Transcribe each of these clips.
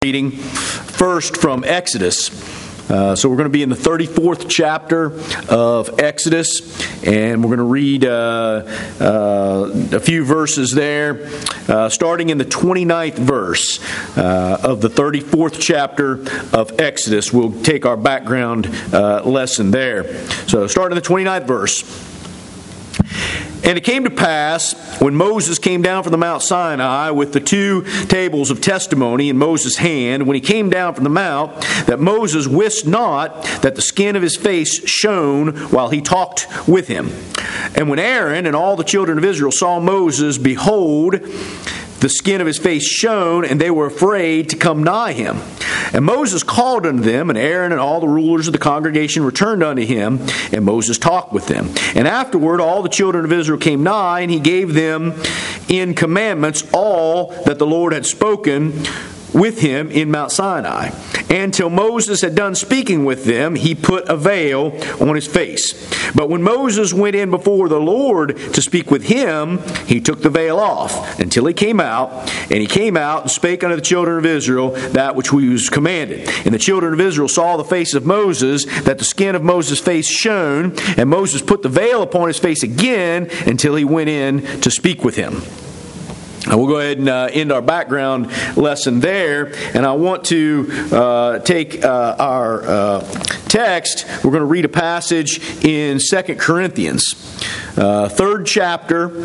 Reading first from Exodus. So we're going to be in the 34th chapter of Exodus, and we're going to read a few verses there, starting in the 29th verse of the 34th chapter of Exodus. We'll take our background lesson there. So starting in the 29th verse. And it came to pass, when Moses came down from the Mount Sinai with the 2 tables of testimony in Moses' hand, when he came down from the mount, that Moses wist not that the skin of his face shone while he talked with him. And when Aaron and all the children of Israel saw Moses, behold, the skin of his face shone, and they were afraid to come nigh him. And Moses called unto them, and Aaron and all the rulers of the congregation returned unto him, and Moses talked with them. And afterward all the children of Israel came nigh, and he gave them in commandments all that the Lord had spoken with him in Mount Sinai. And till Moses had done speaking with them, he put a veil on his face. But when Moses went in before the Lord to speak with him, he took the veil off until he came out. And he came out and spake unto the children of Israel that which he was commanded. And the children of Israel saw the face of Moses, that the skin of Moses' face shone. And Moses put the veil upon his face again until he went in to speak with him. We'll go ahead and end our background lesson there, and I want to take our text. We're going to read a passage in 2 Corinthians, 3rd chapter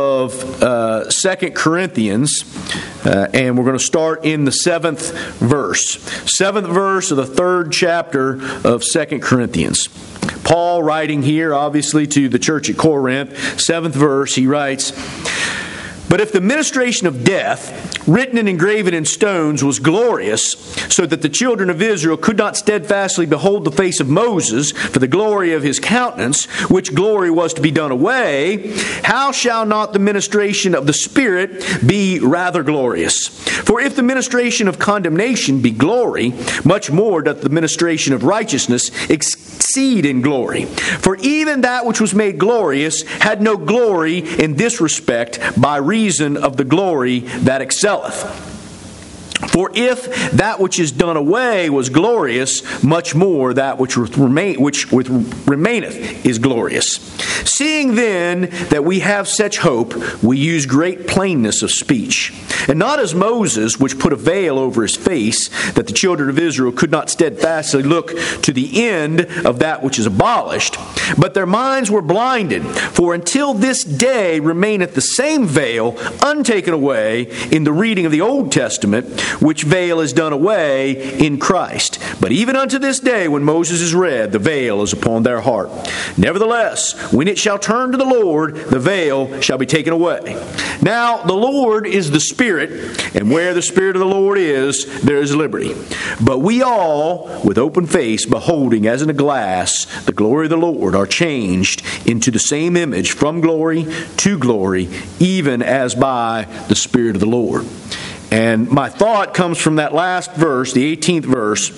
of 2 Corinthians, and we're going to start in the 7th verse. 7th verse of the 3rd chapter of 2 Corinthians. Paul writing here, obviously, to the church at Corinth, 7th verse, he writes, "But if the ministration of death, written and engraven in stones, was glorious, so that the children of Israel could not steadfastly behold the face of Moses for the glory of his countenance, which glory was to be done away, how shall not the ministration of the Spirit be rather glorious? For if the ministration of condemnation be glory, much more doth the ministration of righteousness exceed in glory. For even that which was made glorious had no glory in this respect by reason of the glory that excelleth. For if that which is done away was glorious, much more that which remaineth is glorious. Seeing then that we have such hope, we use great plainness of speech. And not as Moses, which put a veil over his face, that the children of Israel could not steadfastly look to the end of that which is abolished, but their minds were blinded. For until this day remaineth the same veil untaken away in the reading of the Old Testament, which veil is done away in Christ. But even unto this day, when Moses is read, the veil is upon their heart. Nevertheless, when it shall turn to the Lord, the veil shall be taken away. Now the Lord is the Spirit, and where the Spirit of the Lord is, there is liberty. But we all, with open face, beholding as in a glass the glory of the Lord, are changed into the same image from glory to glory, even as by the Spirit of the Lord." And my thought comes from that last verse, the 18th verse.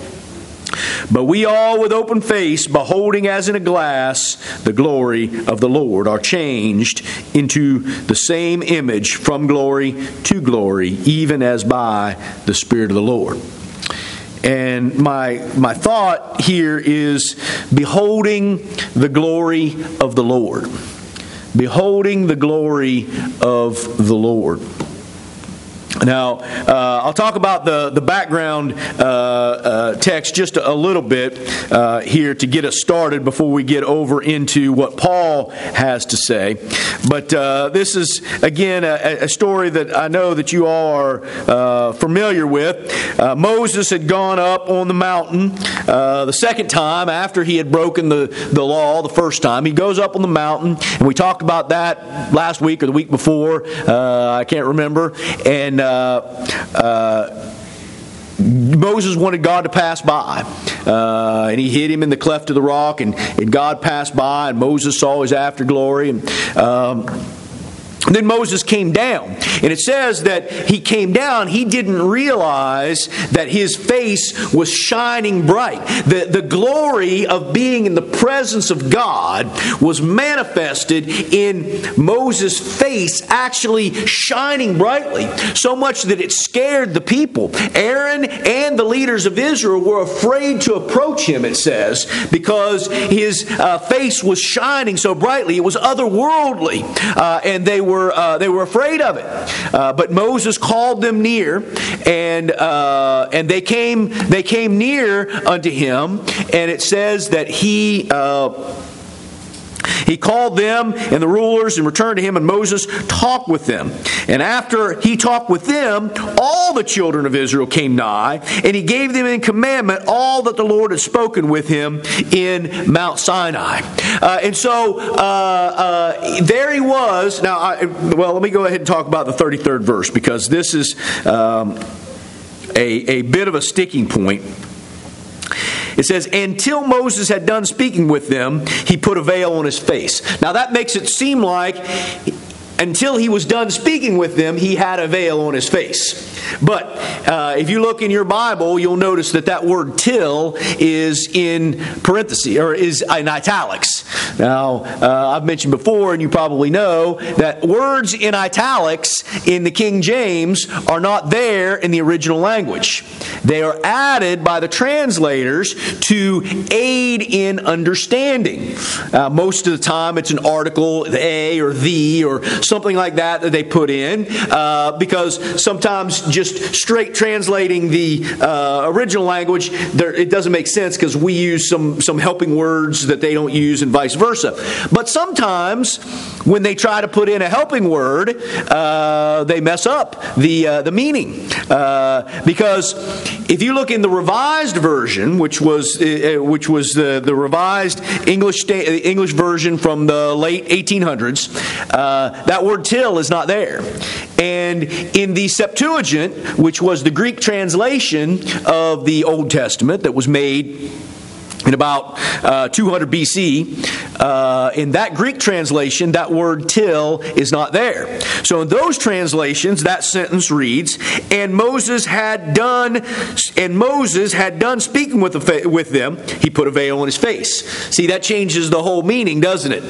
"But we all with open face, beholding as in a glass the glory of the Lord, are changed into the same image from glory to glory, even as by the Spirit of the Lord." And my thought here is beholding the glory of the Lord. Beholding the glory of the Lord. Now, I'll talk about the background text just a little bit here to get us started before we get over into what Paul has to say. But this is, again, a story that I know that you all are familiar with. Moses had gone up on the mountain the second time after he had broken the law the first time. He goes up on the mountain, and we talked about that last week or the week before. I can't remember. And Moses wanted God to pass by, and he hid him in the cleft of the rock, and God passed by, and Moses saw his afterglory, and Then Moses came down. And it says that he came down, he didn't realize that his face was shining bright. The glory of being in the presence of God was manifested in Moses' face actually shining brightly, so much that it scared the people. Aaron and the leaders of Israel were afraid to approach him, it says, because his face was shining so brightly. It was otherworldly, and they were afraid of it. But Moses called them near, and they came near unto him, and it says that he called them and the rulers and returned to him, and Moses talked with them. And after he talked with them, all the children of Israel came nigh, and he gave them in commandment all that the Lord had spoken with him in Mount Sinai. And so there he was. Now, let me go ahead and talk about the 33rd verse, because this is a bit of a sticking point. It says, until Moses had done speaking with them, he put a veil on his face. Now that makes it seem like until he was done speaking with them, he had a veil on his face. But if you look in your Bible, you'll notice that word till is in parentheses, or is in italics. Now, I've mentioned before, and you probably know, that words in italics in the King James are not there in the original language. They are added by the translators to aid in understanding. Most of the time it's an article, a or the, or something like that they put in, because sometimes just straight translating the original language, it doesn't make sense because we use some helping words that they don't use, and vice versa. But sometimes when they try to put in a helping word, they mess up the meaning, because if you look in the Revised Version, which was the Revised English version from the late 1800s, that word till is not there. And in the Septuagint, which was the Greek translation of the Old Testament that was made in about 200 BC, in that Greek translation, that word till is not there. So in those translations, that sentence reads, and Moses had done speaking with them, he put a veil on his face. See, that changes the whole meaning, doesn't it?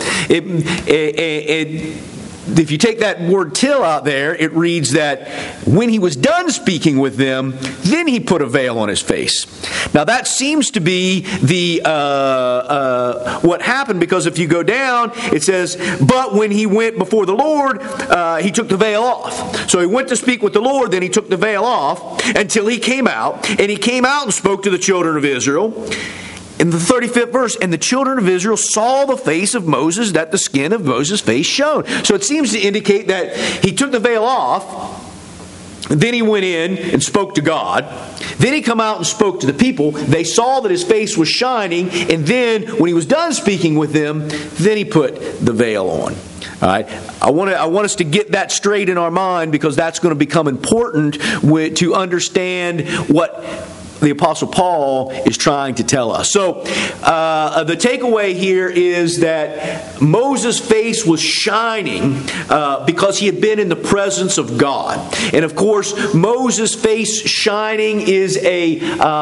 If you take that word till out there, it reads that when he was done speaking with them, then he put a veil on his face. Now that seems to be the what happened, because if you go down, it says, but when he went before the Lord, he took the veil off. So he went to speak with the Lord, then he took the veil off until he came out, and he came out and spoke to the children of Israel. In the 35th verse, and the children of Israel saw the face of Moses, that the skin of Moses' face shone. So it seems to indicate that he took the veil off, then he went in and spoke to God. Then he come out and spoke to the people. They saw that his face was shining, and then when he was done speaking with them, then he put the veil on. All right, I want us to get that straight in our mind, because that's going to become important to understand what the Apostle Paul is trying to tell us. So the takeaway here is that Moses' face was shining because he had been in the presence of God. And of course, Moses' face shining is a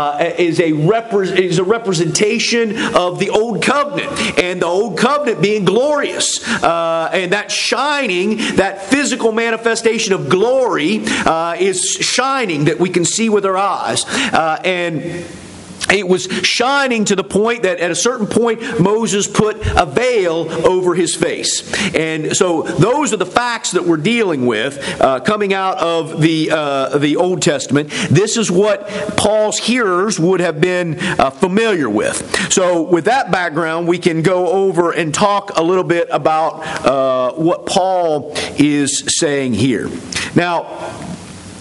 representation of the Old Covenant, and the Old Covenant being glorious. And that shining, that physical manifestation of glory, is shining that we can see with our eyes. And it was shining to the point that at a certain point Moses put a veil over his face. And so those are the facts that we're dealing with coming out of the Old Testament. This is what Paul's hearers would have been familiar with. So with that background, we can go over and talk a little bit about what Paul is saying here. Now,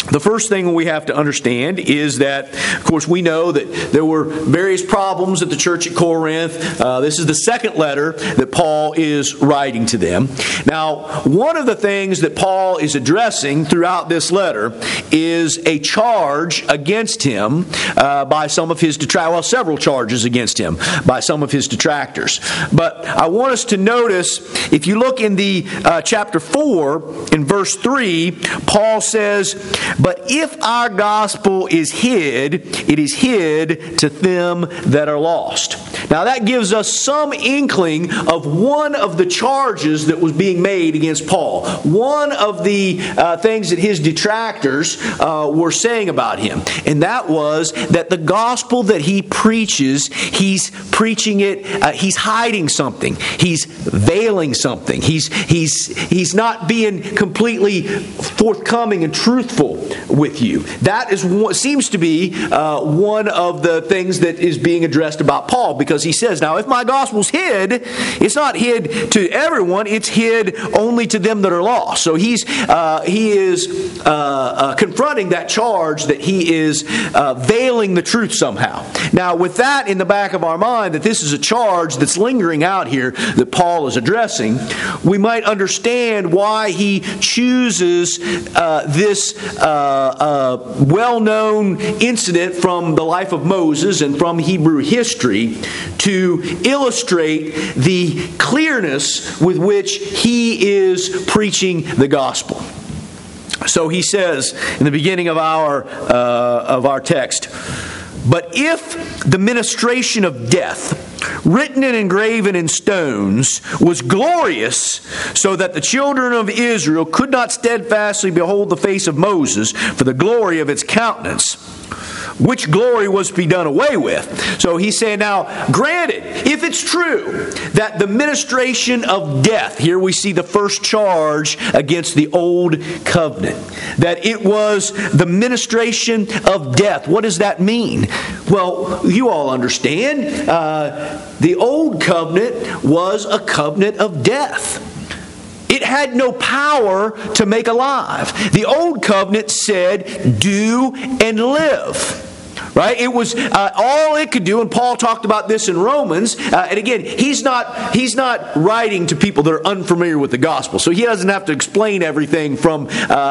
The first thing we have to understand is that, of course, we know that there were various problems at the church at Corinth. This is the second letter that Paul is writing to them. Now, one of the things that Paul is addressing throughout this letter is a charge against him by some of his detractors. Well, several charges against him by some of his detractors. But I want us to notice, if you look in the chapter 4, in verse 3, Paul says, "But if our gospel is hid, it is hid to them that are lost." Now that gives us some inkling of one of the charges that was being made against Paul. One of the things that his detractors were saying about him. And that was that the gospel that he preaches, he's preaching it, he's hiding something. He's veiling something. He's not being completely forthcoming and truthful with you. That is what seems to be one of the things that is being addressed about Paul, because he says, now if my gospel's hid, it's not hid to everyone, it's hid only to them that are lost. So he is confronting that charge that he is veiling the truth somehow. Now with that in the back of our mind, that this is a charge that's lingering out here that Paul is addressing, we might understand why he chooses this well-known incident from the life of Moses and from Hebrew history to illustrate the clearness with which he is preaching the gospel. So he says in the beginning of our text, "But if the ministration of death, written and engraven in stones, was glorious, so that the children of Israel could not steadfastly behold the face of Moses for the glory of its countenance, which glory was to be done away with." So he's saying, now, granted, if it's true that the ministration of death, here we see the first charge against the old covenant, that it was the ministration of death. What does that mean? Well, you all understand, the old covenant was a covenant of death. It had no power to make alive. The old covenant said, do and live. Right? It was all it could do, and Paul talked about this in Romans. And again, he's not writing to people that are unfamiliar with the gospel, so he doesn't have to explain everything from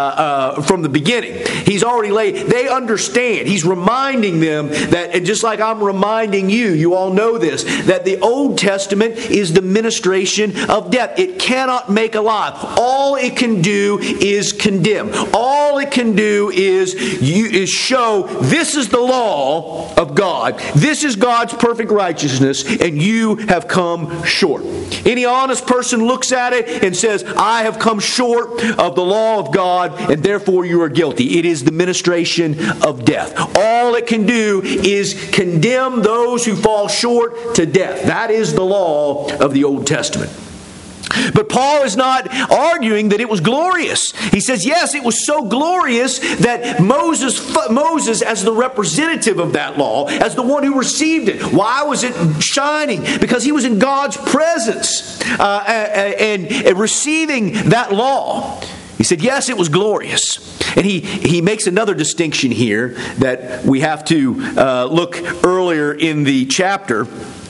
the beginning. He's already they understand. He's reminding them that, and just like I'm reminding you, you all know this, that the Old Testament is the ministration of death. It cannot make alive. All it can do is condemn. All it can do is show this is the law of God. This is God's perfect righteousness, and you have come short. Any honest person looks at it and says, I have come short of the law of God, and therefore you are guilty. It is the ministration of death. All it can do is condemn those who fall short to death. That is the law of the Old Testament. But Paul is not arguing that it was glorious. He says, yes, it was so glorious that Moses, as the representative of that law, as the one who received it, why was it shining? Because he was in God's presence and receiving that law. He said, yes, it was glorious. And he makes another distinction here that we have to look earlier in the chapter.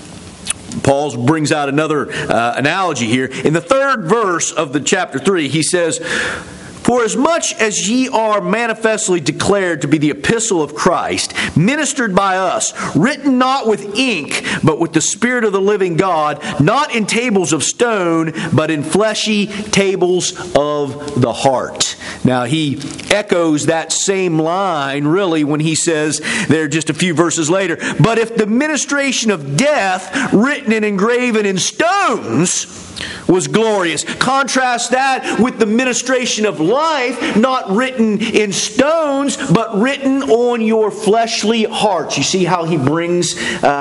Paul brings out another analogy here. In the third verse of the chapter 3, he says, "For as much as ye are manifestly declared to be the epistle of Christ, ministered by us, written not with ink, but with the Spirit of the living God, not in tables of stone, but in fleshy tables of the heart." Now he echoes that same line, really, when he says there just a few verses later, "But if the ministration of death, written and engraven in stones, was glorious." Contrast that with the ministration of life, not written in stones, but written on your fleshly hearts. You see how he brings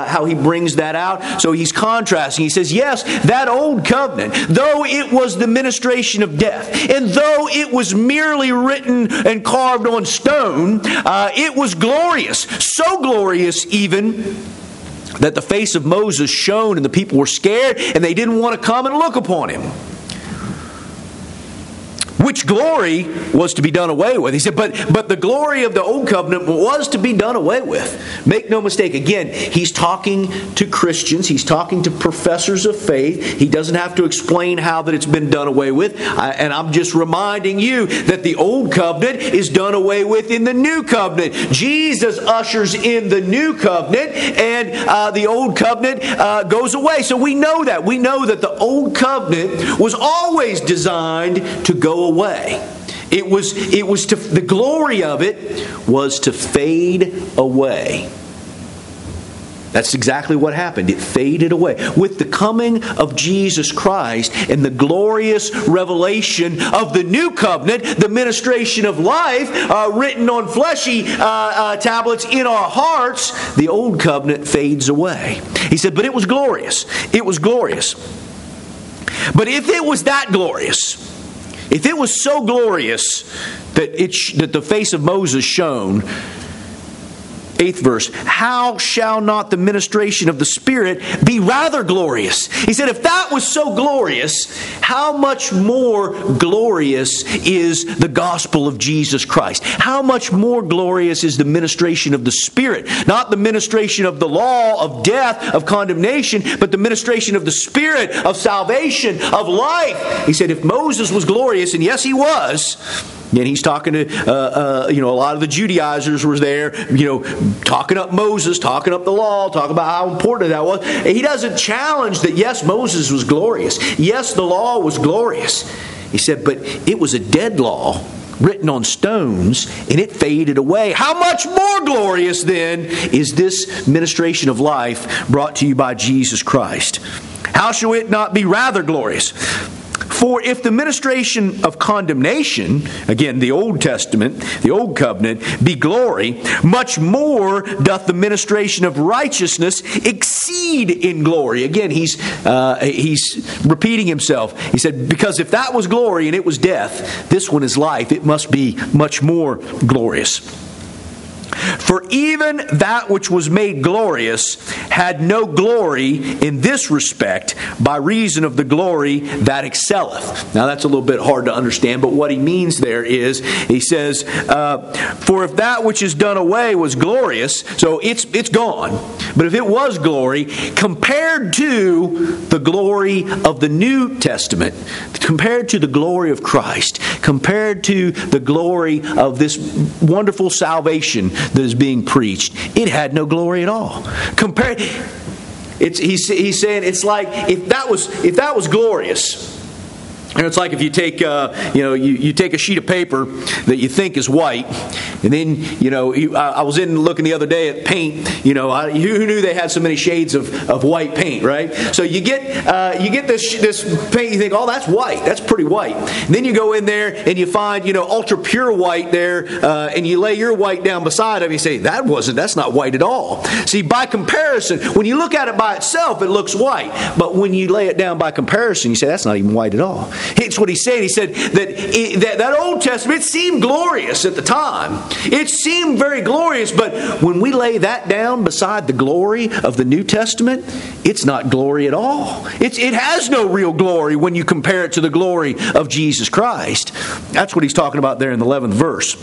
that out? So he's contrasting. He says, yes, that old covenant, though it was the ministration of death, and though it was merely written and carved on stone, it was glorious. So glorious even that the face of Moses shone and the people were scared and they didn't want to come and look upon him. which glory was to be done away with. He said, but the glory of the old covenant was to be done away with. Make no mistake, again, he's talking to Christians. He's talking to professors of faith. He doesn't have to explain how that it's been done away with. And I'm just reminding you that the old covenant is done away with in the new covenant. Jesus ushers in the new covenant, and the old covenant goes away. So we know that. We know that the old covenant was always designed to go away. It was to, the glory of it was to fade away. That's exactly what happened. It faded away. With the coming of Jesus Christ and the glorious revelation of the new covenant, the ministration of life written on fleshy tablets in our hearts, the old covenant fades away. He said, but it was glorious. It was glorious. But if it was that glorious, if it was so glorious that that the face of Moses shone, 8th verse, how shall not the ministration of the Spirit be rather glorious? He said, if that was so glorious, how much more glorious is the gospel of Jesus Christ? How much more glorious is the ministration of the Spirit? Not the ministration of the law, of death, of condemnation, but the ministration of the Spirit, of salvation, of life. He said, if Moses was glorious, and yes, he was. And he's talking to, a lot of the Judaizers were there, talking up Moses, talking up the law, talking about how important that was. And he doesn't challenge that, yes, Moses was glorious. Yes, the law was glorious. He said, but it was a dead law written on stones, and it faded away. How much more glorious, then, is this ministration of life brought to you by Jesus Christ? How shall it not be rather glorious? For if the ministration of condemnation, again, the Old Testament, the Old Covenant, be glory, much more doth the ministration of righteousness exceed in glory. Again, he's repeating himself. He said, because if that was glory and it was death, this one is life. It must be much more glorious. For even that which was made glorious had no glory in this respect by reason of the glory that excelleth. Now that's a little bit hard to understand, but what he means there is, he says, for if that which is done away was glorious, so it's gone. But if it was glory, compared to the glory of the New Testament, compared to the glory of Christ, compared to the glory of this wonderful salvation that is being preached, it had no glory at all. He's saying it's like if that was glorious. And it's like if you take, you take a sheet of paper that you think is white, and then, I was in looking the other day at paint. Who knew they had so many shades of white paint, right? So you get this paint, you think, oh, that's white, that's pretty white. And then you go in there and you find, ultra pure white there, and you lay your white down beside it, and you say, that's not white at all. See, by comparison, when you look at it by itself, it looks white, but when you lay it down by comparison, you say that's not even white at all. It's what he's saying. He said that Old Testament, it seemed glorious at the time. It seemed very glorious, but when we lay that down beside the glory of the New Testament, it's not glory at all. It has no real glory when you compare it to the glory of Jesus Christ. That's what he's talking about there in the 11th verse.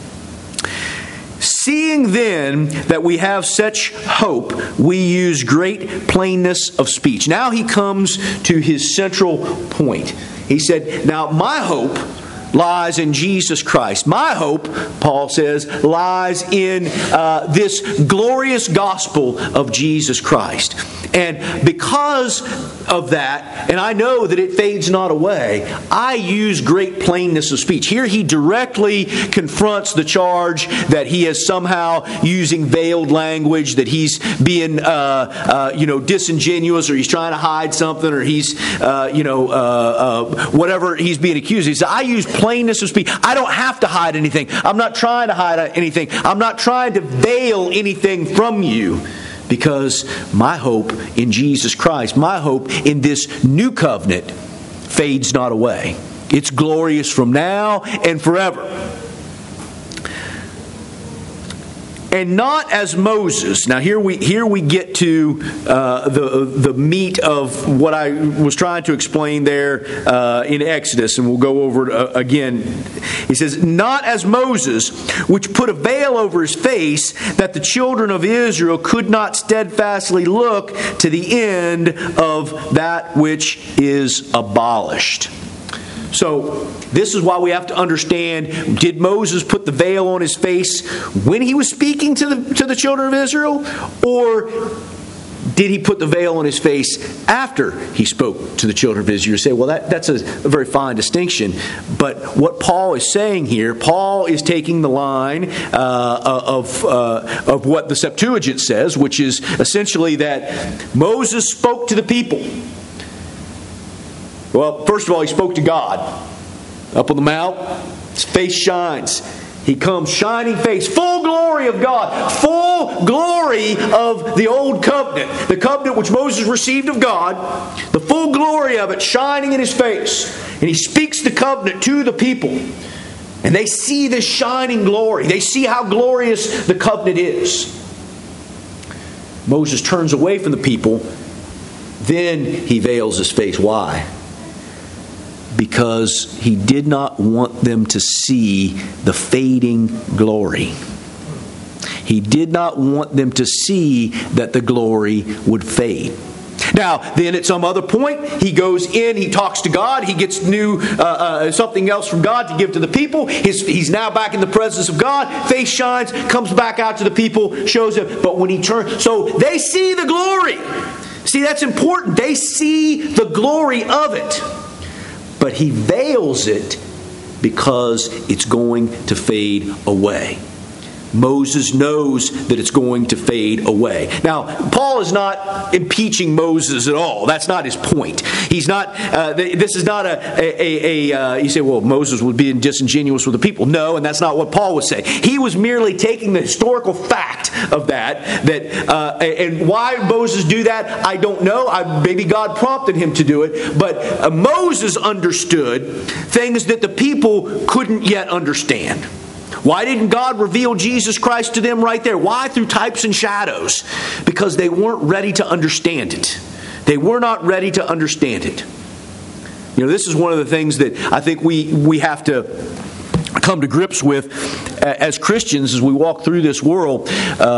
Seeing then that we have such hope, we use great plainness of speech. Now he comes to his central point. He said, now my hope lies in Jesus Christ. My hope, Paul says, lies in this glorious gospel of Jesus Christ. And because of that, and I know that it fades not away, I use great plainness of speech. Here he directly confronts the charge that he is somehow using veiled language, that he's being disingenuous, or he's trying to hide something, or he's whatever he's being accused. He said, I use plainness of speech. I don't have to hide anything. I'm not trying to hide anything. I'm not trying to veil anything from you. Because my hope in Jesus Christ, my hope in this new covenant fades not away. It's glorious from now and forever. And not as Moses. Now here we get to the meat of what I was trying to explain there in Exodus, and we'll go over it again. He says, not as Moses, which put a veil over his face, that the children of Israel could not steadfastly look to the end of that which is abolished. So, this is why we have to understand, did Moses put the veil on his face when he was speaking to the children of Israel? Or did he put the veil on his face after he spoke to the children of Israel? You say, well, that's a very fine distinction. But what Paul is saying here, Paul is taking the line of what the Septuagint says, which is essentially that Moses spoke to the people. Well, first of all, he spoke to God. Up on the mount, his face shines. He comes shining face, full glory of God, full glory of the old covenant, the covenant which Moses received of God, the full glory of it shining in his face. And he speaks the covenant to the people. And they see this shining glory. They see how glorious the covenant is. Moses turns away from the people. Then he veils his face. Why? Because he did not want them to see the fading glory. He did not want them to see that the glory would fade. Now, then at some other point, he goes in, he talks to God, he gets something else from God to give to the people. He's now back in the presence of God, face shines, comes back out to the people, shows him. But when he turns, so they see the glory. See, that's important. They see the glory of it. But he veils it because it's going to fade away. Moses knows that it's going to fade away. Now, Paul is not impeaching Moses at all. That's not his point. He's not. This is not you say, well, Moses would be disingenuous with the people. No, and that's not what Paul was saying. He was merely taking the historical fact of that, and why Moses do that, I don't know. Maybe God prompted him to do it, but Moses understood things that the people couldn't yet understand. Why didn't God reveal Jesus Christ to them right there? Why? Through types and shadows. Because they weren't ready to understand it. They were not ready to understand it. You know, this is one of the things that I think we have to come to grips with as Christians as we walk through this world.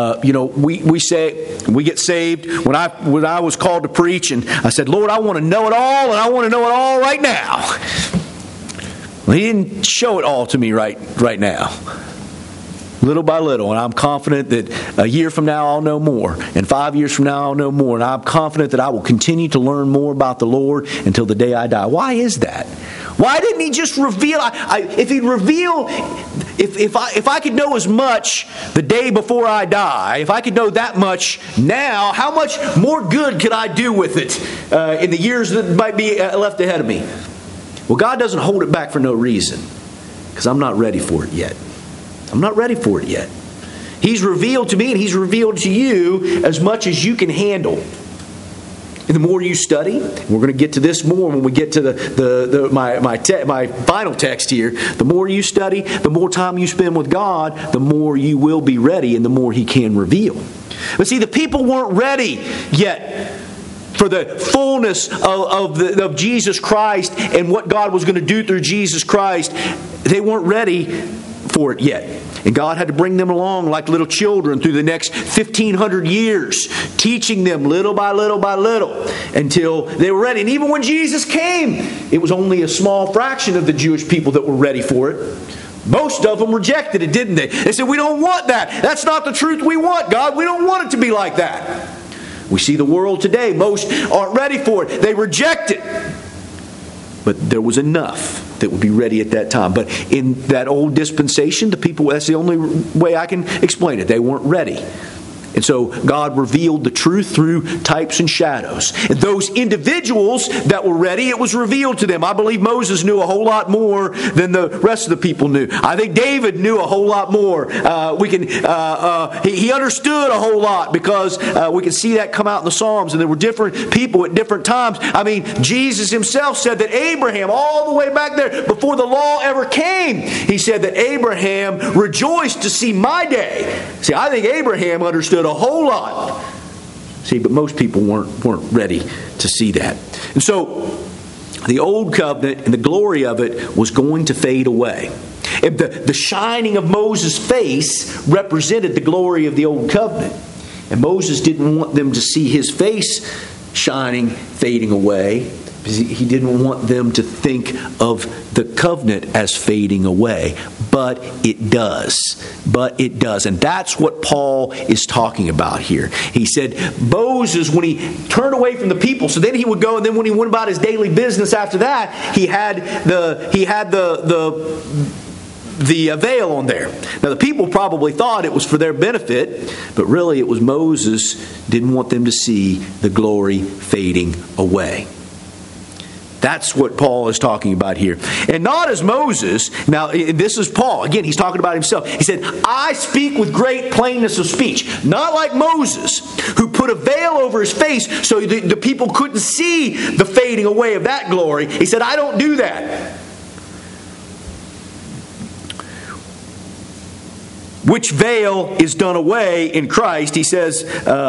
We say, we get saved. When I was called to preach, and I said, Lord, I want to know it all, and I want to know it all right now. Well, He didn't show it all to me right now. Little by little. And I'm confident that a year from now I'll know more. And 5 years from now I'll know more. And I'm confident that I will continue to learn more about the Lord until the day I die. Why is that? Why didn't He just reveal? If He'd reveal, if I could know as much the day before I die, if I could know that much now, how much more good could I do with it in the years that might be left ahead of me? Well, God doesn't hold it back for no reason, because I'm not ready for it yet. I'm not ready for it yet. He's revealed to me and He's revealed to you as much as you can handle. And the more you study, we're going to get to this more when we get to my final text here. The more you study, the more time you spend with God, the more you will be ready and the more He can reveal. But see, the people weren't ready yet for the fullness of Jesus Christ and what God was going to do through Jesus Christ. They weren't ready for it yet. And God had to bring them along like little children through the next 1,500 years, teaching them little by little by little until they were ready. And even when Jesus came, it was only a small fraction of the Jewish people that were ready for it. Most of them rejected it, didn't they? They said, we don't want that. That's not the truth we want, God. We don't want it to be like that. We see the world today. Most aren't ready for it. They reject it. But there was enough that would be ready at that time. But in that old dispensation, the people, that's the only way I can explain it. They weren't ready. And so God revealed the truth through types and shadows. And those individuals that were ready, it was revealed to them. I believe Moses knew a whole lot more than the rest of the people knew. I think David knew a whole lot more. He understood a whole lot because we can see that come out in the Psalms. And there were different people at different times. I mean, Jesus himself said that Abraham, all the way back there, before the law ever came, he said that Abraham rejoiced to see my day. See, I think Abraham understood a whole lot. See, but most people weren't ready to see that. And so the old covenant and the glory of it was going to fade away. And the shining of Moses' face represented the glory of the old covenant. And Moses didn't want them to see his face shining, fading away. He didn't want them to think of the covenant as fading away. But it does. And that's what Paul is talking about here. He said Moses, when he turned away from the people, so then he would go, and then when he went about his daily business after that, he had the veil on there. Now the people probably thought it was for their benefit, but really it was Moses didn't want them to see the glory fading away. That's what Paul is talking about here. And not as Moses. Now, this is Paul. Again, he's talking about himself. He said, I speak with great plainness of speech. Not like Moses, who put a veil over his face so the people couldn't see the fading away of that glory. He said, I don't do that. Which veil is done away in Christ, he says,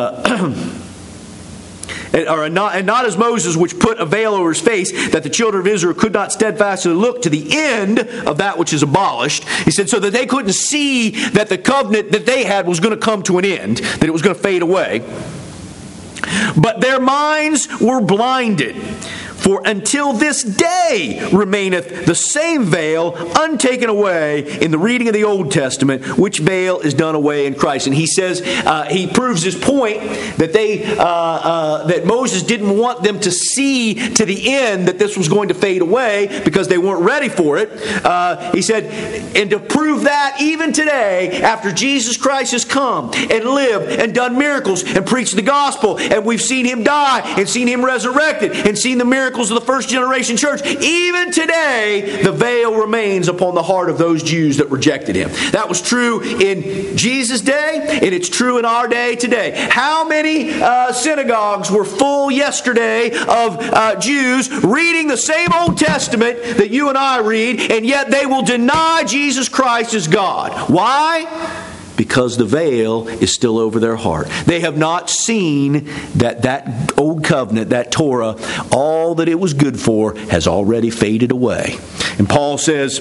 and not as Moses, which put a veil over his face, that the children of Israel could not steadfastly look to the end of that which is abolished. He said, so that they couldn't see that the covenant that they had was going to come to an end, that it was going to fade away. But their minds were blinded. For until this day remaineth the same veil untaken away in the reading of the Old Testament, which veil is done away in Christ. And he says, he proves his point that that Moses didn't want them to see to the end that this was going to fade away because they weren't ready for it. He said, and to prove that even today, after Jesus Christ has come and lived and done miracles and preached the gospel, and we've seen him die and seen him resurrected and seen the miracles of the first generation church, even today the veil remains upon the heart of those Jews that rejected him. That was true in Jesus' day, and it's true in our day today. How many synagogues were full yesterday of Jews reading the same Old Testament that you and I read, and yet they will deny Jesus Christ as God? Why? Because the veil is still over their heart. They have not seen that old covenant, that Torah, all that it was good for has already faded away. And Paul says,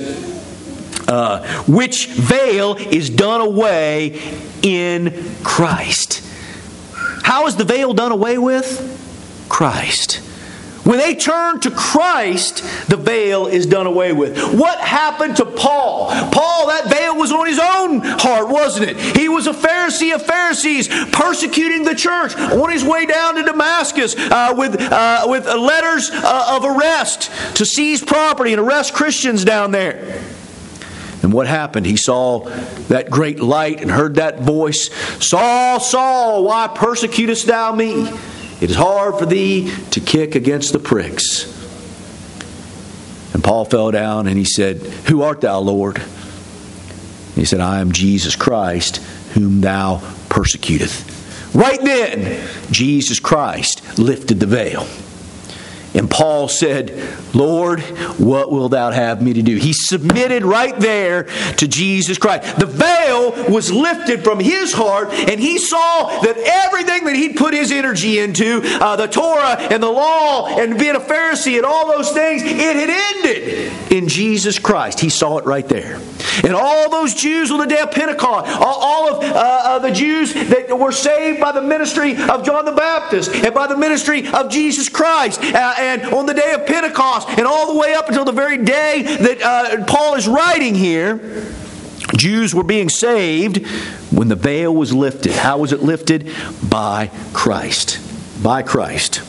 which veil is done away in Christ. How is the veil done away with? Christ. When they turn to Christ, the veil is done away with. What happened to Paul? Paul, that veil was on his own heart, wasn't it? He was a Pharisee of Pharisees, persecuting the church, on his way down to Damascus with letters of arrest to seize property and arrest Christians down there. And what happened? He saw that great light and heard that voice, Saul, Saul, why persecutest thou me? It is hard for thee to kick against the pricks. And Paul fell down and he said, Who art thou, Lord? And he said, I am Jesus Christ, whom thou persecutest. Right then, Jesus Christ lifted the veil. And Paul said, Lord, what wilt thou have me to do? He submitted right there to Jesus Christ. The veil was lifted from his heart, and he saw that everything that he'd put his energy into, the Torah and the law and being a Pharisee and all those things, it had ended in Jesus Christ. He saw it right there. And all those Jews on the day of Pentecost, all of the Jews that were saved by the ministry of John the Baptist and by the ministry of Jesus Christ, and on the day of Pentecost, and all the way up until the very day that Paul is writing here, Jews were being saved when the veil was lifted. How was it lifted? By Christ. By Christ.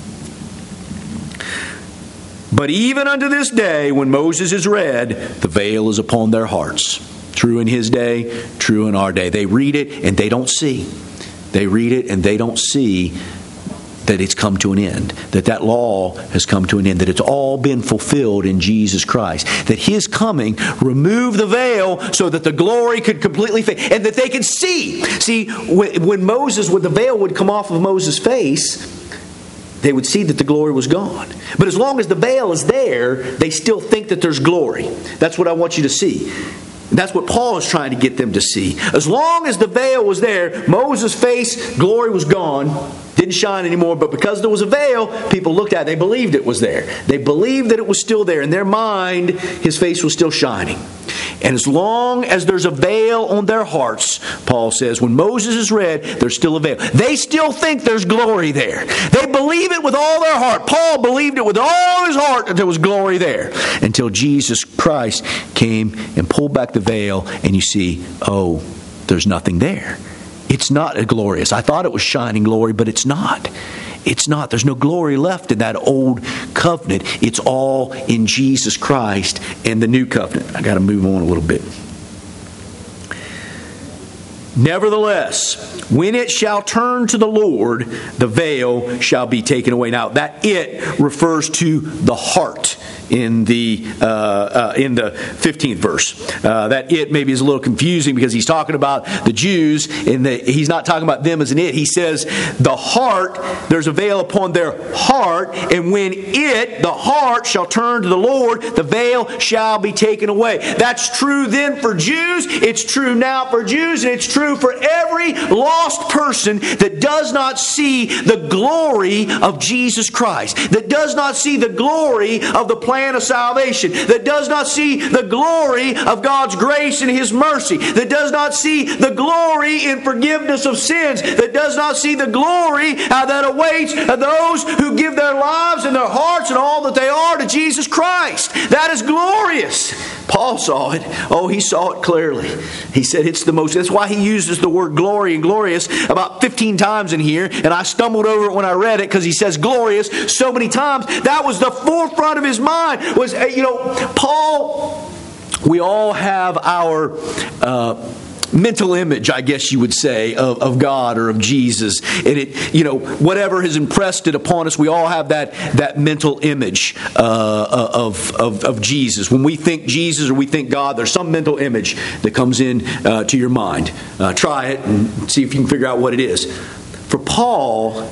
But even unto this day, when Moses is read, the veil is upon their hearts. True in his day, true in our day. They read it and they don't see. They read it and they don't see that it's come to an end, that law has come to an end, that it's all been fulfilled in Jesus Christ, that His coming removed the veil so that the glory could completely fade, and that they could see. See, when the veil would come off of Moses' face, they would see that the glory was gone. But as long as the veil is there, they still think that there's glory. That's what I want you to see. That's what Paul is trying to get them to see. As long as the veil was there, Moses' face, glory was gone, didn't shine anymore. But because there was a veil, people looked at it. They believed it was there. They believed that it was still there. In their mind, His face was still shining. And as long as there's a veil on their hearts, Paul says, when Moses is read, there's still a veil. They still think there's glory there. They believe it with all their heart. Paul believed it with all his heart that there was glory there. Until Jesus Christ came and pulled back the veil, and you see, oh, there's nothing there. It's not a glorious. I thought it was shining glory, but it's not. It's not. There's no glory left in that old covenant. It's all in Jesus Christ and the new covenant. I got to move on a little bit. Nevertheless, when it shall turn to the Lord, the veil shall be taken away. Now, that "it" refers to the heart in the 15th verse. That "it" maybe is a little confusing because he's talking about the Jews, and he's not talking about them as an "it." He says the heart, there's a veil upon their heart, and when the heart, shall turn to the Lord, the veil shall be taken away. That's true then for Jews, it's true now for Jews, and it's true for every lost person that does not see the glory of Jesus Christ, that does not see the glory of the plan of salvation, that does not see the glory of God's grace and His mercy, that does not see the glory in forgiveness of sins, that does not see the glory that awaits those who give their lives and their hearts and all that they are to Jesus Christ. That is glorious. Paul saw it. Oh, he saw it clearly. He said it's the most. That's why he uses the word glory and glorious about 15 times in here. And I stumbled over it when I read it because he says glorious so many times. That was the forefront of his mind. Was, Paul, we all have our mental image, I guess you would say, of God or of Jesus. And it, whatever has impressed it upon us, we all have that mental image of Jesus. When we think Jesus or we think God, there's some mental image that comes in to your mind. Try it and see if you can figure out what it is. For Paul,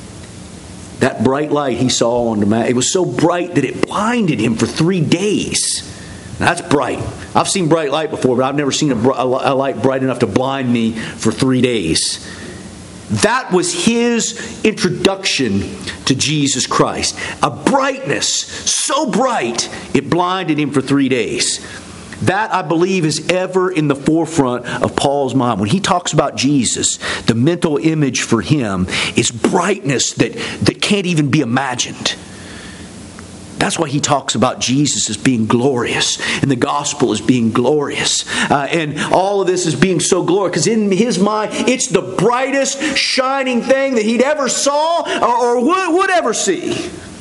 that bright light he saw on the mountain, it was so bright that it blinded him for 3 days. That's bright. I've seen bright light before, but I've never seen a light bright enough to blind me for 3 days. That was his introduction to Jesus Christ. A brightness so bright it blinded him for 3 days. That, I believe, is ever in the forefront of Paul's mind. When he talks about Jesus, the mental image for him is brightness that can't even be imagined. That's why he talks about Jesus as being glorious and the gospel as being glorious. And all of this is being so glorious because in his mind, it's the brightest shining thing that he'd ever saw or would ever see.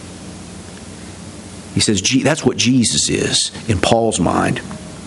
He says that's what Jesus is in Paul's mind.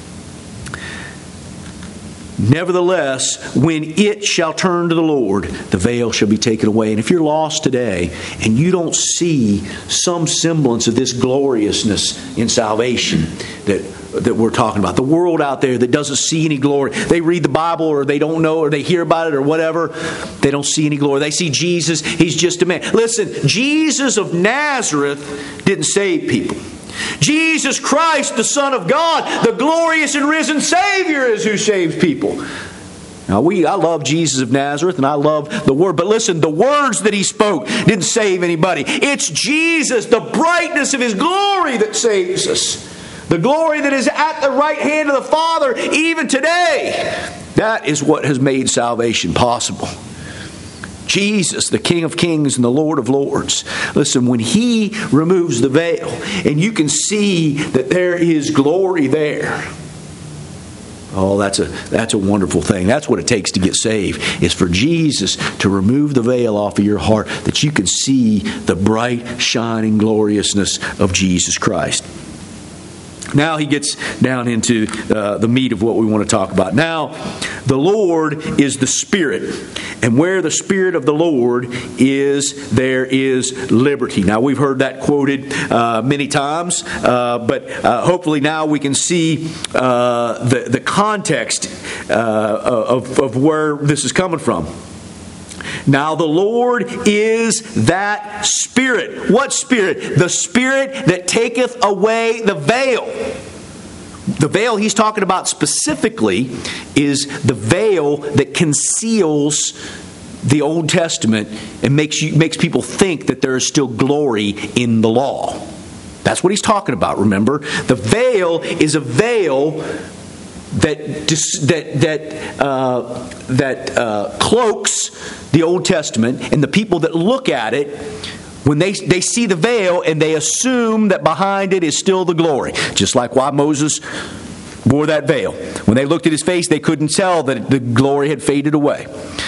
Nevertheless, when it shall turn to the Lord, the veil shall be taken away. And if you're lost today and you don't see some semblance of this gloriousness in salvation that we're talking about, the world out there that doesn't see any glory, they read the Bible or they don't know or they hear about it or whatever, they don't see any glory. They see Jesus, He's just a man. Listen, Jesus of Nazareth didn't save people. Jesus Christ, the Son of God, the glorious and risen Savior, is who saves people. Now, I love Jesus of Nazareth and I love the Word. But listen, the words that He spoke didn't save anybody. It's Jesus, the brightness of His glory, that saves us. The glory that is at the right hand of the Father even today. That is what has made salvation possible. Jesus, the King of Kings and the Lord of Lords. Listen, when He removes the veil and you can see that there is glory there, oh, that's a wonderful thing. That's what it takes to get saved, is for Jesus to remove the veil off of your heart that you can see the bright, shining gloriousness of Jesus Christ. Now he gets down into the meat of what we want to talk about. Now, the Lord is the Spirit. And where the Spirit of the Lord is, there is liberty. Now, we've heard that quoted many times, but hopefully now we can see the context of where this is coming from. Now the Lord is that Spirit. What Spirit? The Spirit that taketh away the veil. The veil he's talking about specifically is the veil that conceals the Old Testament and makes people think that there is still glory in the law. That's what he's talking about, remember? The veil is a veil that cloaks the Old Testament, and the people that look at it, when they see the veil and they assume that behind it is still the glory. Just like why Moses wore that veil. When they looked at his face, they couldn't tell that the glory had faded away.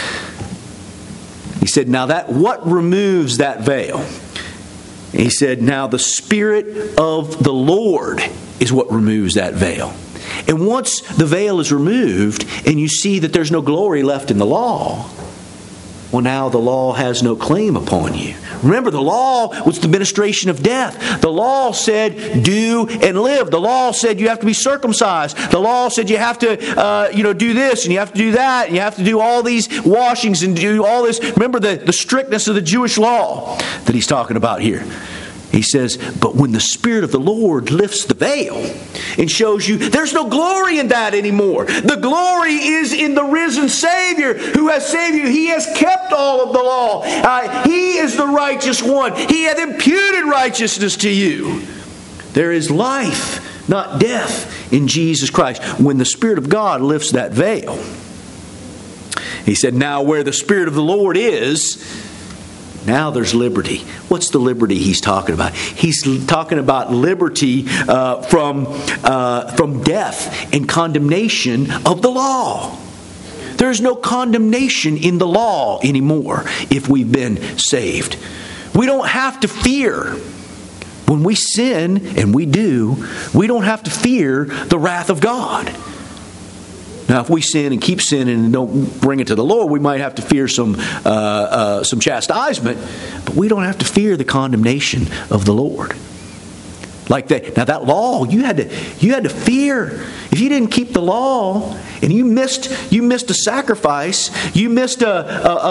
He said, now what removes that veil? And he said, now the Spirit of the Lord is what removes that veil. And once the veil is removed and you see that there's no glory left in the law, well, now the law has no claim upon you. Remember, the law was the ministration of death. The law said, do and live. The law said you have to be circumcised. The law said you have to do this and you have to do that. And you have to do all these washings and do all this. Remember the strictness of the Jewish law that he's talking about here. He says, but when the Spirit of the Lord lifts the veil and shows you there's no glory in that anymore. The glory is in the risen Savior who has saved you. He has kept all of the law. He is the righteous one. He hath imputed righteousness to you. There is life, not death, in Jesus Christ. When the Spirit of God lifts that veil. He said, now where the Spirit of the Lord is, now there's liberty. What's the liberty he's talking about? He's talking about liberty from death and condemnation of the law. There's no condemnation in the law anymore if we've been saved. We don't have to fear. When we sin, and we do, we don't have to fear the wrath of God. Now, if we sin and keep sinning and don't bring it to the Lord, we might have to fear some chastisement, but we don't have to fear the condemnation of the Lord. Like that. Now, that law, you had to fear. If you didn't keep the law and you missed a sacrifice, you missed an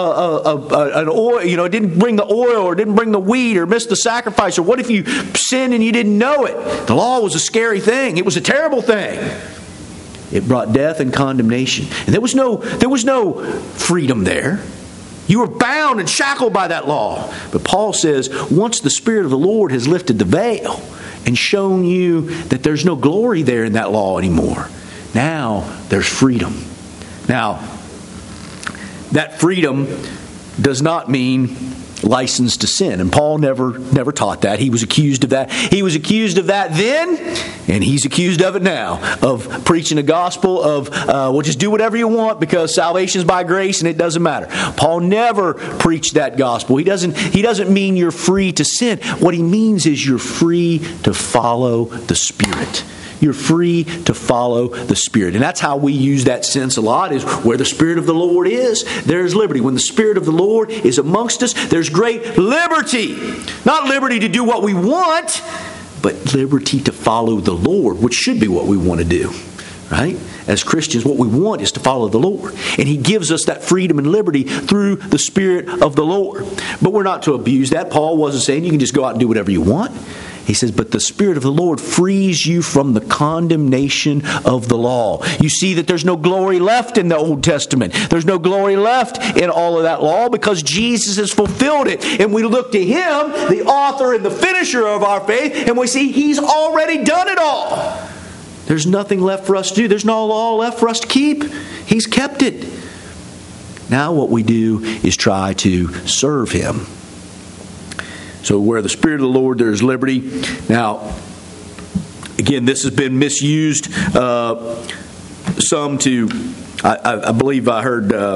oil, didn't bring the oil or didn't bring the wheat or missed the sacrifice, or what if you sinned and you didn't know it? The law was a scary thing. It was a terrible thing. It brought death and condemnation. And there was no freedom there. You were bound and shackled by that law. But Paul says, once the Spirit of the Lord has lifted the veil and shown you that there's no glory there in that law anymore, now there's freedom. Now, that freedom does not mean license to sin. And Paul never taught that. He was accused of that. He was accused of that then, and he's accused of it now, of preaching a gospel of, just do whatever you want because salvation is by grace and it doesn't matter. Paul never preached that gospel. He doesn't mean you're free to sin. What he means is you're free to follow the Spirit. You're free to follow the Spirit. And that's how we use that sense a lot, is where the Spirit of the Lord is, there's liberty. When the Spirit of the Lord is amongst us, there's great liberty. Not liberty to do what we want, but liberty to follow the Lord, which should be what we want to do. Right? As Christians, what we want is to follow the Lord. And He gives us that freedom and liberty through the Spirit of the Lord. But we're not to abuse that. Paul wasn't saying you can just go out and do whatever you want. He says, but the Spirit of the Lord frees you from the condemnation of the law. You see that there's no glory left in the Old Testament. There's no glory left in all of that law because Jesus has fulfilled it. And we look to Him, the author and the finisher of our faith, and we see He's already done it all. There's nothing left for us to do. There's no law left for us to keep. He's kept it. Now what we do is try to serve Him. So where the Spirit of the Lord, there is liberty. Now, again, this has been misused. I believe I heard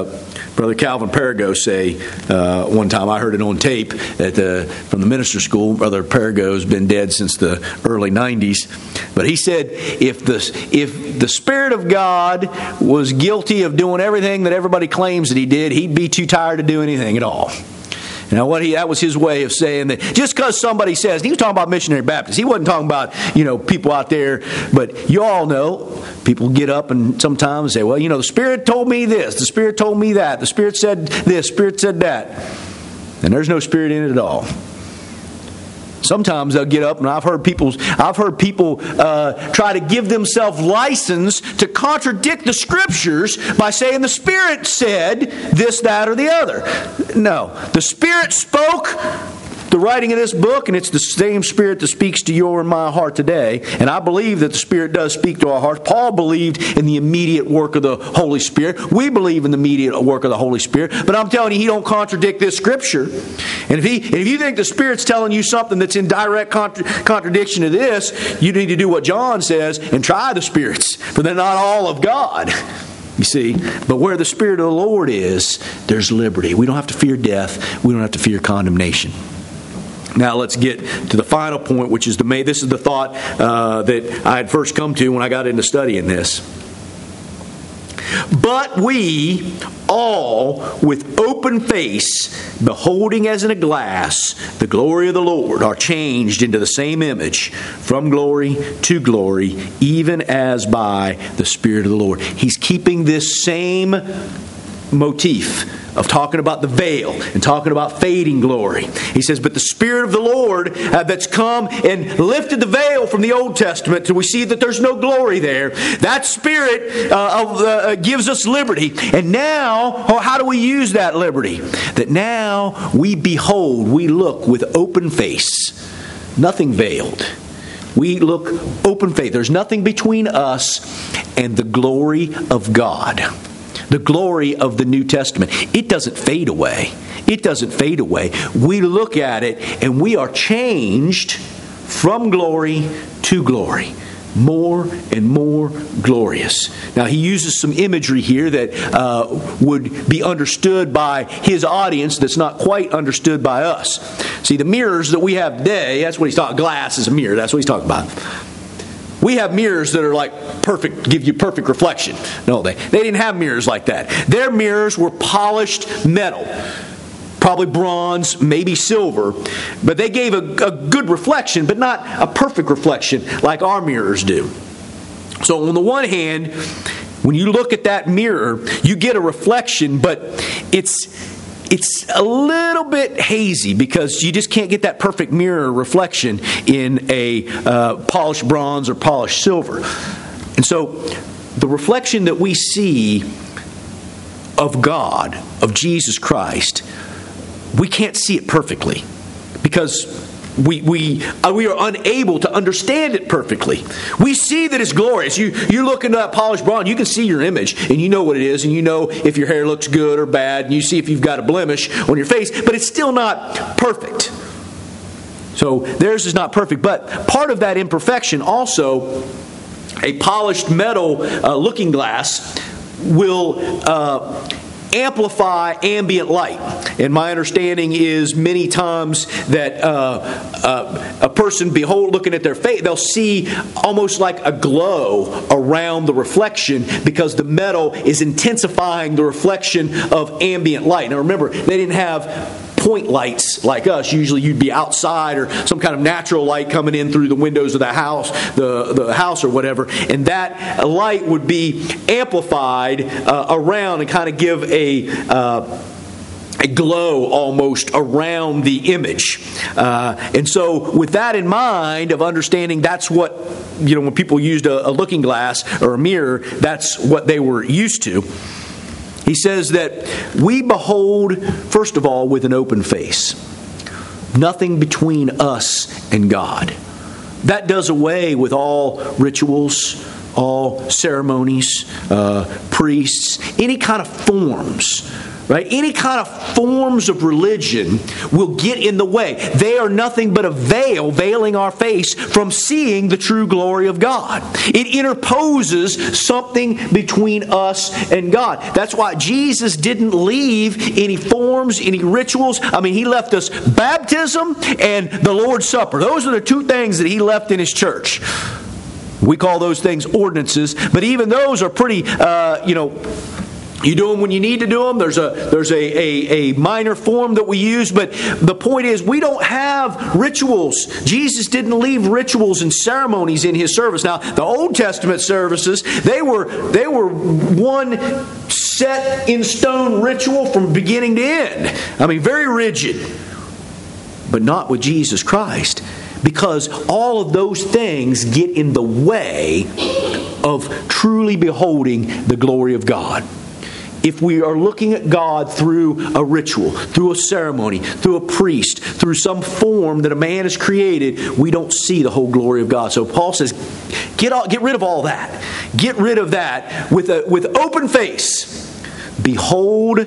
Brother Calvin Perigo say one time, I heard it on tape from the minister school. Brother Perigo's been dead since the early 90s. But he said, if the Spirit of God was guilty of doing everything that everybody claims that He did, He'd be too tired to do anything at all. Now, that was his way of saying that just because somebody says, he was talking about missionary Baptists. He wasn't talking about, people out there. But you all know, people get up and sometimes say, well, the Spirit told me this. The Spirit told me that. The Spirit said this. Spirit said that. And there's no Spirit in it at all. Sometimes they'll get up, and I've heard people try to give themselves license to contradict the Scriptures by saying the Spirit said this, that, or the other. No, the Spirit spoke the writing of this book, and it's the same Spirit that speaks to your and my heart today. And I believe that the Spirit does speak to our hearts. Paul believed in the immediate work of the Holy Spirit. We believe in the immediate work of the Holy Spirit. But I'm telling you, he don't contradict this Scripture. And if you think the Spirit's telling you something that's in direct contradiction to this, you need to do what John says and try the spirits, for they're not all of God. You see, but where the Spirit of the Lord is, there's liberty. We don't have to fear death. We don't have to fear condemnation. Now let's get to the final point, which is this is the thought that I had first come to when I got into studying this. But we all, with open face, beholding as in a glass the glory of the Lord, are changed into the same image, from glory to glory, even as by the Spirit of the Lord. He's keeping this same motif of talking about the veil and talking about fading glory. He says, but the Spirit of the Lord that's come and lifted the veil from the Old Testament till we see that there's no glory there, that Spirit gives us liberty. And now, how do we use that liberty? That now we behold, we look with open face, nothing veiled. We look open face. There's nothing between us and the glory of God. The glory of the New Testament. It doesn't fade away. It doesn't fade away. We look at it and we are changed from glory to glory. More and more glorious. Now he uses some imagery here that would be understood by his audience that's not quite understood by us. See, the mirrors that we have today, that's what he's talking about. Glass is a mirror. That's what he's talking about. We have mirrors that are like perfect, give you perfect reflection. No, they didn't have mirrors like that. Their mirrors were polished metal, probably bronze, maybe silver, but they gave a good reflection, but not a perfect reflection like our mirrors do. So on the one hand, when you look at that mirror, you get a reflection, but it's a little bit hazy because you just can't get that perfect mirror reflection in a polished bronze or polished silver. And so the reflection that we see of God, of Jesus Christ, we can't see it perfectly because we are unable to understand it perfectly. We see that it's glorious. You look into that polished bronze, you can see your image, and you know what it is, and you know if your hair looks good or bad, and you see if you've got a blemish on your face, but it's still not perfect. So theirs is not perfect, but part of that imperfection also, a polished metal looking glass will amplify ambient light. And my understanding is many times that a person looking at their face, they'll see almost like a glow around the reflection because the metal is intensifying the reflection of ambient light. Now remember, they didn't have point lights like us. Usually you'd be outside or some kind of natural light coming in through the windows of the house or whatever, and that light would be amplified around and kind of give a glow almost around the image. And so with that in mind of understanding that's what, when people used a looking glass or a mirror, that's what they were used to. He says that we behold, first of all, with an open face. Nothing between us and God. That does away with all rituals, all ceremonies, priests, any kind of forms right? Any kind of forms of religion will get in the way. They are nothing but a veil, veiling our face from seeing the true glory of God. It interposes something between us and God. That's why Jesus didn't leave any forms, any rituals. I mean, He left us baptism and the Lord's Supper. Those are the two things that He left in His church. We call those things ordinances, but even those are pretty, you do them when you need to do them. There's a minor form that we use, but the point is we don't have rituals. Jesus didn't leave rituals and ceremonies in His service. Now, the Old Testament services, they were one set in stone ritual from beginning to end. I mean, very rigid, but not with Jesus Christ. Because all of those things get in the way of truly beholding the glory of God. If we are looking at God through a ritual, through a ceremony, through a priest, through some form that a man has created, we don't see the whole glory of God. So Paul says, get rid of all that. Get rid of that with open face. Behold,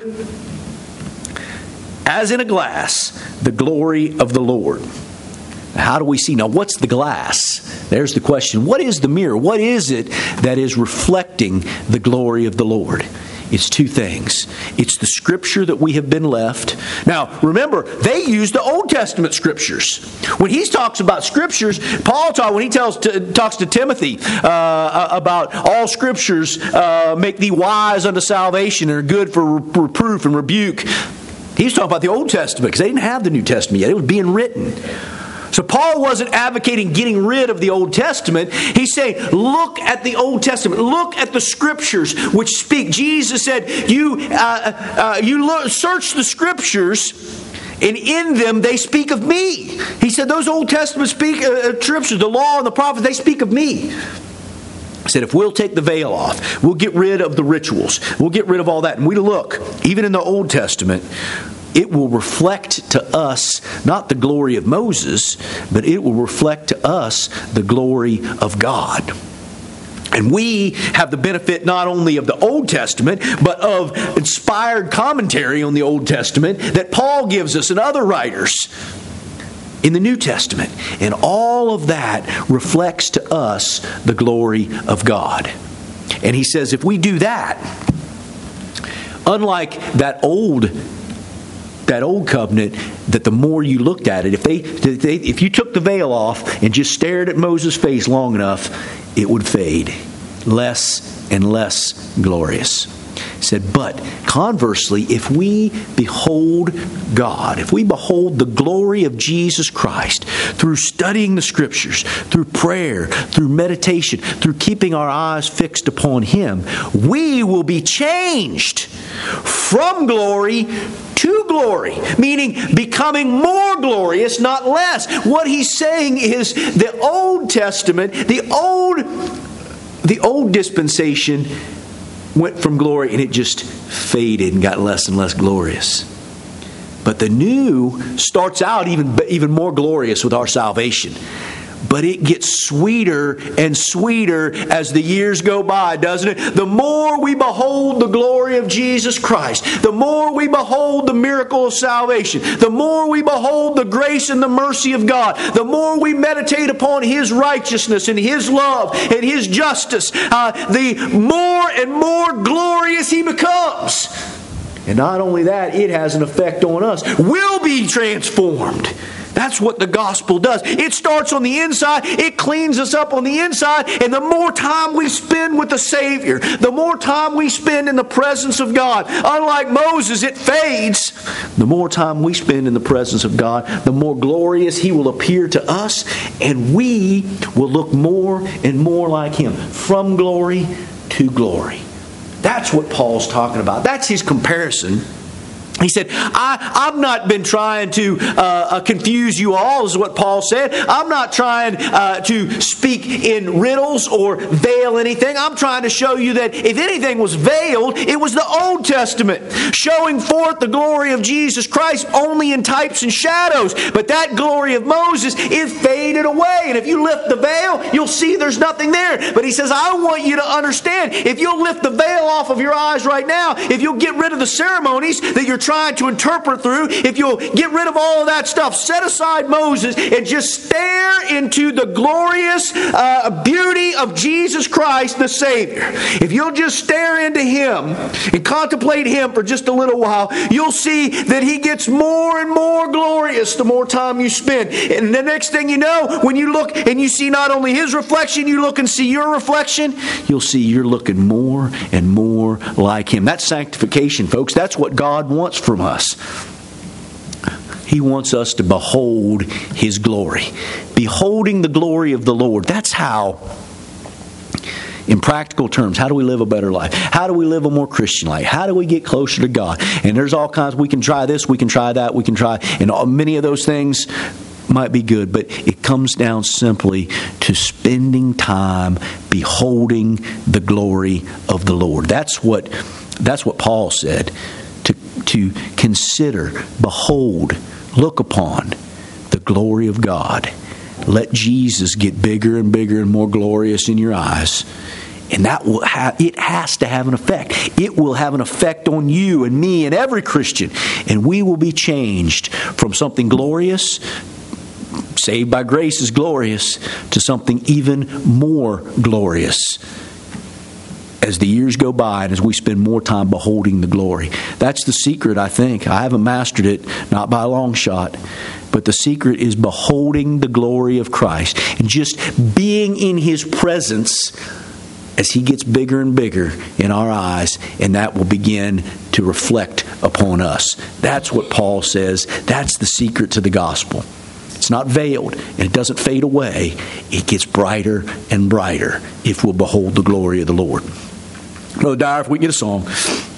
as in a glass, the glory of the Lord. How do we see? Now, what's the glass? There's the question. What is the mirror? What is it that is reflecting the glory of the Lord? It's two things. It's the Scripture that we have been left. Now, remember, they use the Old Testament Scriptures. When he talks about Scriptures, when he talks to Timothy about all Scriptures make thee wise unto salvation and are good for reproof and rebuke, he's talking about the Old Testament because they didn't have the New Testament yet. It was being written. So Paul wasn't advocating getting rid of the Old Testament. He's saying, look at the Old Testament. Look at the Scriptures which speak. Jesus said, search the Scriptures, and in them they speak of me. He said, those Old Testament Scriptures, the law and the prophets, they speak of me. He said, if we'll take the veil off, we'll get rid of the rituals, we'll get rid of all that, and we look, even in the Old Testament, it will reflect to us not the glory of Moses, but it will reflect to us the glory of God. And we have the benefit not only of the Old Testament, but of inspired commentary on the Old Testament that Paul gives us and other writers in the New Testament. And all of that reflects to us the glory of God. And he says if we do that, unlike that old covenant, that the more you looked at it, if you took the veil off and just stared at Moses' face long enough, it would fade, less and less glorious. He said, but conversely, if we behold God, if we behold the glory of Jesus Christ through studying the Scriptures, through prayer, through meditation, through keeping our eyes fixed upon Him, we will be changed from glory to glory, meaning becoming more glorious, not less. What he's saying is the Old Testament, the old dispensation went from glory and it just faded and got less and less glorious. But the new starts out even more glorious with our salvation. But it gets sweeter and sweeter as the years go by, doesn't it? The more we behold the glory of Jesus Christ, the more we behold the miracle of salvation, the more we behold the grace and the mercy of God, the more we meditate upon His righteousness and His love and His justice, the more and more glorious He becomes. And not only that, it has an effect on us. We'll be transformed. That's what the gospel does. It starts on the inside. It cleans us up on the inside. And the more time we spend with the Savior, the more time we spend in the presence of God. Unlike Moses, it fades. The more time we spend in the presence of God, the more glorious He will appear to us. And we will look more and more like Him. From glory to glory. That's what Paul's talking about. That's his comparison. He said, I've not been trying to confuse you all, is what Paul said. I'm not trying to speak in riddles or veil anything. I'm trying to show you that if anything was veiled, it was the Old Testament, showing forth the glory of Jesus Christ only in types and shadows. But that glory of Moses is faded away. And if you lift the veil, you'll see there's nothing there. But he says, I want you to understand, if you'll lift the veil off of your eyes right now, if you'll get rid of the ceremonies that you're trying to interpret through, if you'll get rid of all of that stuff, set aside Moses and just stare into the glorious beauty of Jesus Christ the Savior. If you'll just stare into Him and contemplate Him for just a little while, you'll see that He gets more and more glorious the more time you spend. And the next thing you know, when you look and you see not only His reflection, you look and see your reflection, you'll see you're looking more and more like Him. That's sanctification, folks. That's what God wants from us. He wants us to behold His glory. Beholding the glory of the Lord. That's how, in practical terms, how do we live a better life? How do we live a more Christian life? How do we get closer to God? And there's all kinds. We can try this, we can try that, we can try. And many of those things might be good, but it comes down simply to spending time beholding the glory of the Lord. That's what Paul said. To consider, behold, look upon the glory of God. Let Jesus get bigger and bigger and more glorious in your eyes. And that will it has to have an effect. It will have an effect on you and me and every Christian. And we will be changed from something glorious, saved by grace is glorious, to something even more glorious as the years go by and as we spend more time beholding the glory. That's the secret, I think. I haven't mastered it, not by a long shot. But the secret is beholding the glory of Christ and just being in His presence as He gets bigger and bigger in our eyes, and that will begin to reflect upon us. That's what Paul says. That's the secret to the gospel. It's not veiled, and it doesn't fade away. It gets brighter and brighter if we'll behold the glory of the Lord. Brother Dyer, if we can get a song.